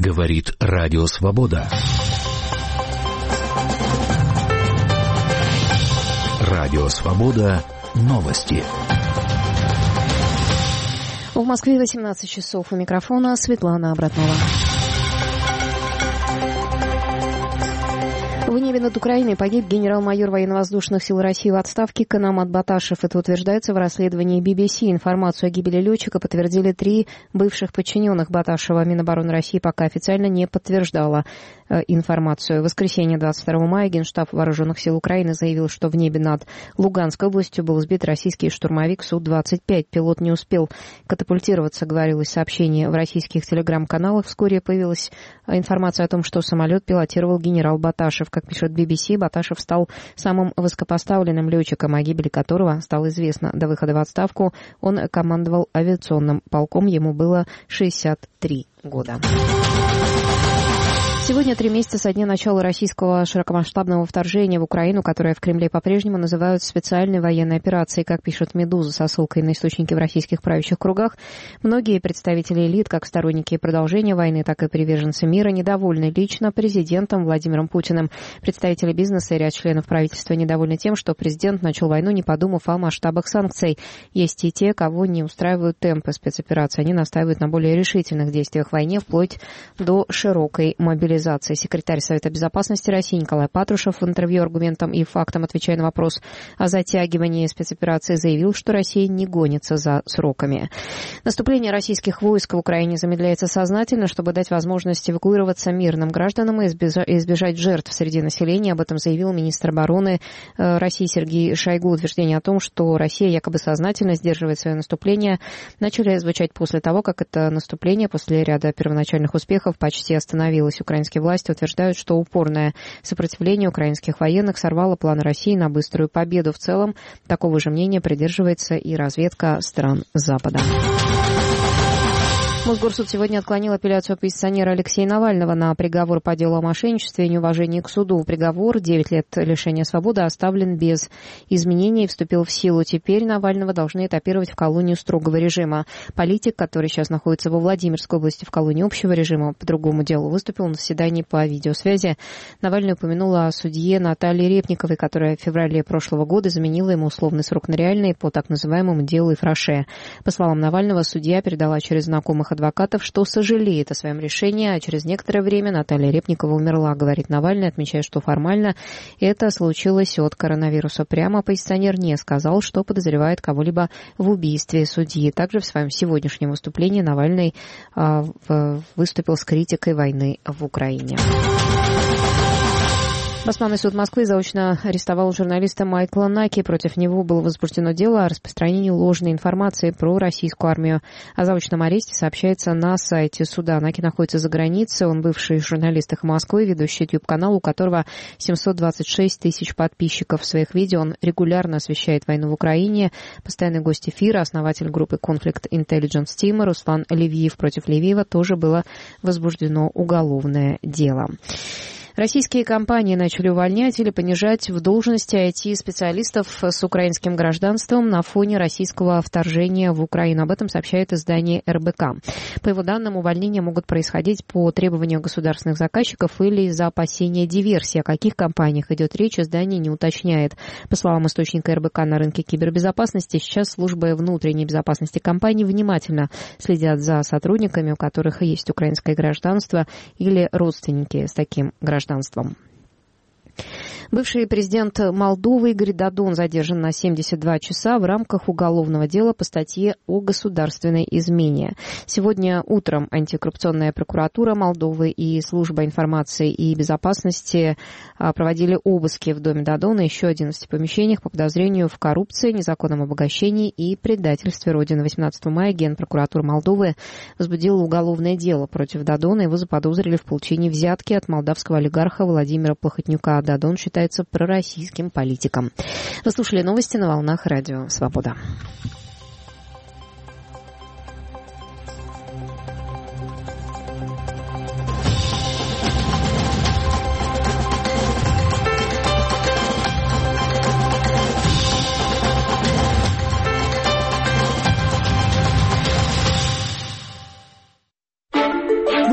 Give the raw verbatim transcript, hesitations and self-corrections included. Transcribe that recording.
Говорит Радио Свобода. Радио Свобода. Новости. В Москве восемнадцать часов. У микрофона Светлана Абратнова. В небе над Украиной погиб генерал-майор военно-воздушных сил России в отставке Канамат Баташев. Это утверждается в расследовании би би си. Информацию о гибели летчика подтвердили три бывших подчиненных Баташева. Минобороны России пока официально не подтверждала э, информацию. В воскресенье двадцать второго мая Генштаб Вооруженных сил Украины заявил, что в небе над Луганской областью был сбит российский штурмовик Су двадцать пять. Пилот не успел катапультироваться, говорилось сообщение в российских телеграм-каналах. Вскоре появилась информация о том, что самолет пилотировал генерал Баташев. Как пишет би би си, Баташев стал самым высокопоставленным летчиком, о гибели которого стало известно. До выхода в отставку он командовал авиационным полком, ему было шестьдесят три года. Сегодня три месяца со дня начала российского широкомасштабного вторжения в Украину, которое в Кремле по-прежнему называют специальной военной операцией, как пишет «Медуза» со ссылкой на источники в российских правящих кругах. Многие представители элит, как сторонники продолжения войны, так и приверженцы мира, недовольны лично президентом Владимиром Путиным. Представители бизнеса и ряд членов правительства недовольны тем, что президент начал войну, не подумав о масштабах санкций. Есть и те, кого не устраивают темпы спецоперации. Они настаивают на более решительных действиях в войне, вплоть до широкой мобилизации. Секретарь Совета безопасности России Николай Патрушев в интервью «Аргументам и фактам», отвечая на вопрос о затягивании спецоперации, заявил, что Россия не гонится за сроками. Наступление российских войск в Украине замедляется сознательно, чтобы дать возможность эвакуироваться мирным гражданам и избежать жертв среди населения. Об этом заявил министр обороны России Сергей Шойгу. Утверждение о том, что Россия якобы сознательно сдерживает свое наступление, начали звучать после того, как это наступление после ряда первоначальных успехов почти остановилось. Украинские власти утверждают, что упорное сопротивление украинских военных сорвало планы России на быструю победу. В целом, такого же мнения придерживается и разведка стран Запада. Мосгорсуд сегодня отклонил апелляцию оппозиционера Алексея Навального на приговор по делу о мошенничестве и неуважении к суду. Приговор девять лет лишения свободы оставлен без изменений и вступил в силу. Теперь Навального должны этапировать в колонию строгого режима. Политик, который сейчас находится во Владимирской области в колонии общего режима, по другому делу выступил на заседании по видеосвязи. Навальный упомянул о судье Наталье Репниковой, которая в феврале прошлого года заменила ему условный срок на реальный по так называемому делу Ифраше. По словам Навального, судья передала через знакомых адвокатов, что сожалеет о своем решении, а через некоторое время Наталья Репникова умерла, говорит Навальный, отмечая, что формально это случилось от коронавируса. Прямо оппозиционер не сказал, что подозревает кого-либо в убийстве судьи. Также в своем сегодняшнем выступлении Навальный а, в, выступил с критикой войны в Украине. Басманный суд Москвы заочно арестовал журналиста Майкла Наки. Против него было возбуждено дело о распространении ложной информации про российскую армию. О заочном аресте сообщается на сайте суда. Наки находится за границей. Он бывший журналист «Эхо Москвы», ведущий ютуб-канал, у которого семьсот двадцать шесть тысяч подписчиков. В своих видео он регулярно освещает войну в Украине. Постоянный гость эфира, основатель группы Conflict Intelligence Team Руслан Левиев. Против Левиева тоже было возбуждено уголовное дело. Российские компании начали увольнять или понижать в должности ай ти-специалистов с украинским гражданством на фоне российского вторжения в Украину. Об этом сообщает издание эр бэ ка. По его данным, увольнения могут происходить по требованию государственных заказчиков или из-за опасения диверсии. О каких компаниях идет речь, издание не уточняет. По словам источника эр бэ ка на рынке кибербезопасности, сейчас службы внутренней безопасности компаний внимательно следят за сотрудниками, у которых есть украинское гражданство или родственники с таким гражданством. гражданством. Бывший президент Молдовы Игорь Додон задержан на семьдесят два часа в рамках уголовного дела по статье о государственной измене. Сегодня утром антикоррупционная прокуратура Молдовы и служба информации и безопасности проводили обыски в доме Додона и еще одиннадцати помещениях по подозрению в коррупции, незаконном обогащении и предательстве Родины. восемнадцатого мая Генпрокуратура Молдовы возбудила уголовное дело против Додона. Его заподозрили в получении взятки от молдавского олигарха Владимира Плохотнюка. Додон считается пророссийским политиком. Вы слушали новости на волнах Радио Свобода.